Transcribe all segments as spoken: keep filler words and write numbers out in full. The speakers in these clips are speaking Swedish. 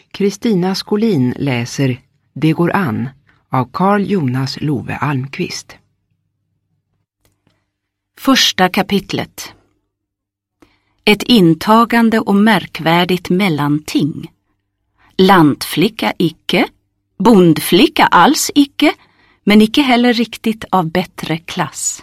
Kristina Skolin läser Det går an av Carl Jonas Love Almqvist. Första kapitlet. Ett intagande och märkvärdigt mellanting. Lantflicka icke, bondflicka alls icke, men icke heller riktigt av bättre klass.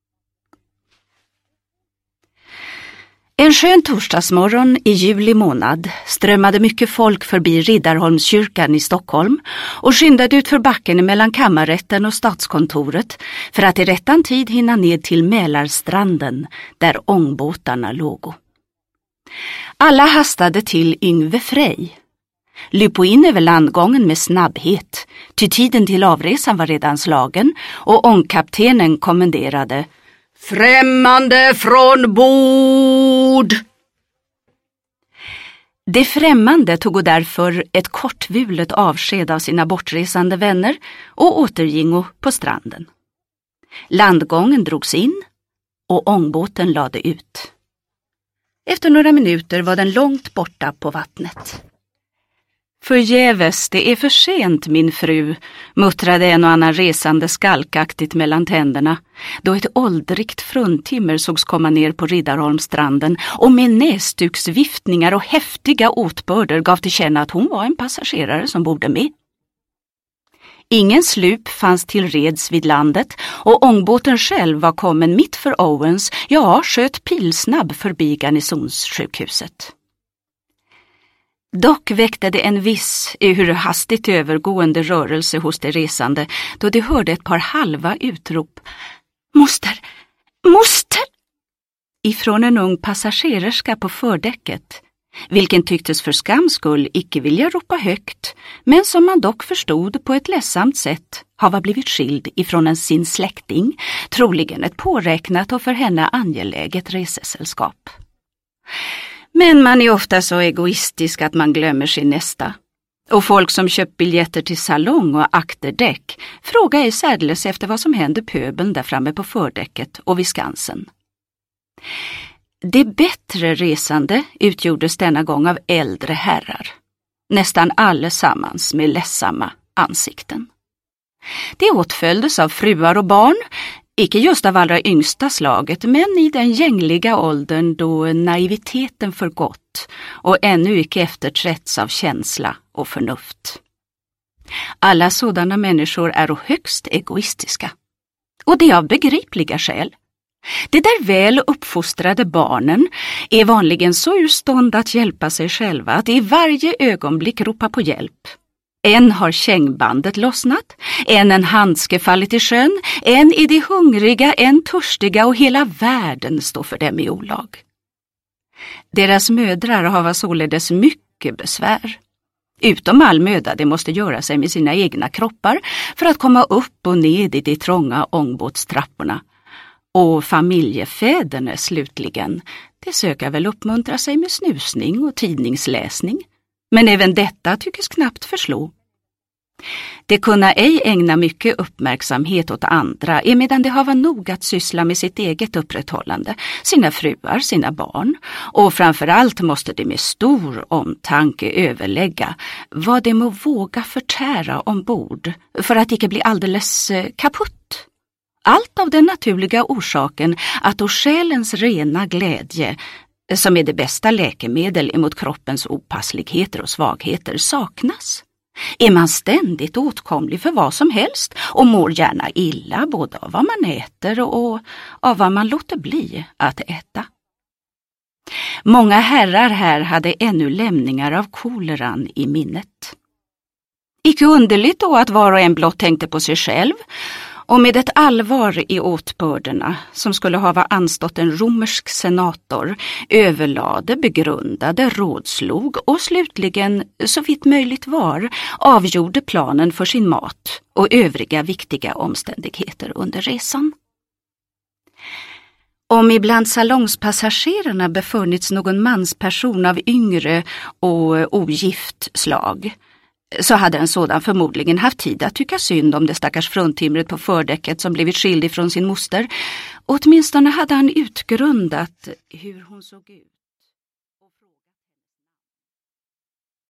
En skön torsdagsmorgon i juli månad strömmade mycket folk förbi Riddarholmskyrkan i Stockholm och skyndade ut för backen mellan kammarrätten och statskontoret för att i rättan tid hinna ned till Mälarstranden där ångbåtarna låg. Alla hastade till Yngve Frej. Lypo in över landgången med snabbhet, ty tiden till avresan var redan slagen och ångkaptenen kommenderade: Främmande från bord! Det främmande tog därför ett kortvulet avsked av sina bortresande vänner och återgingo på stranden. Landgången drogs in och ångbåten lade ut. Efter några minuter var den långt borta på vattnet. Förgäves, det är för sent, min fru, muttrade en och annan resande skalkaktigt mellan tänderna, då ett åldrigt fruntimmer sågs komma ner på Riddarholmstranden och med nässtuksviftningar och häftiga åtbörder gav till känna att hon var en passagerare som borde med. Ingen slup fanns till reds vid landet och ångbåten själv var kommen mitt för Owens, ja, sköt pilsnabb förbi garnisonssjukhuset. Dock väckte det en viss, ehuru hastigt övergående rörelse hos de resande, då de hörde ett par halva utrop. Moster! Moster! Ifrån en ung passagererska på fördäcket, vilken tycktes för skams skull icke vilja ropa högt, men som man dock förstod på ett ledsamt sätt hava blivit skild ifrån en sin släkting, troligen ett påräknat och för henne angeläget resesällskap. Men man är ofta så egoistisk att man glömmer sin nästa. Och folk som köpt biljetter till salong och akterdäck frågar ej särdeles efter vad som händer pöbeln där framme på fördäcket och vid skansen. Det bättre resande utgjordes denna gång av äldre herrar. Nästan allesammans med ledsamma ansikten. Det åtföljdes av fruar och barn, icke just av allra yngsta slaget, men i den gängliga åldern då naiviteten förgått och ännu icke efterträtts av känsla och förnuft. Alla sådana människor är högst egoistiska. Och det av begripliga skäl. De där väl uppfostrade barnen är vanligen så ur stånd att hjälpa sig själva att i varje ögonblick ropa på hjälp. En har kängbandet lossnat, en en handske fallit i sjön, en är de hungriga, en törstiga och hela världen står för dem i olag. Deras mödrar har således mycket besvär. Utom all möda de måste göra sig med sina egna kroppar för att komma upp och ned i de trånga ångbåtstrapporna. Och familjefäderna slutligen, de söker väl uppmuntra sig med snusning och tidningsläsning. Men även detta tyckes knappt förslå. De kunna ej ägna mycket uppmärksamhet åt andra, emedan de hava nog att syssla med sitt eget upprätthållande, sina fruar, sina barn, och framförallt måste de med stor omtanke överlägga vad de må våga förtära ombord för att icke bli alldeles kaputt. Allt av den naturliga orsaken att då själens rena glädje, som är det bästa läkemedel emot kroppens opassligheter och svagheter, saknas, är man ständigt åtkomlig för vad som helst och mår gärna illa både av vad man äter och av vad man låter bli att äta. Många herrar här hade ännu lämningar av koleran i minnet. Icke underligt då att var och en blott tänkte på sig själv, och med ett allvar i åtbörderna som skulle hava anstått en romersk senator överlade, begrundade, rådslog och slutligen, så vitt möjligt var, avgjorde planen för sin mat och övriga viktiga omständigheter under resan. Om ibland salongspassagerarna befunnits någon mansperson av yngre och ogift slag, så hade en sådan förmodligen haft tid att tycka synd om det stackars fruntimret på fördäcket som blivit skild ifrån sin moster. Åtminstone hade han utgrundat hur hon såg ut.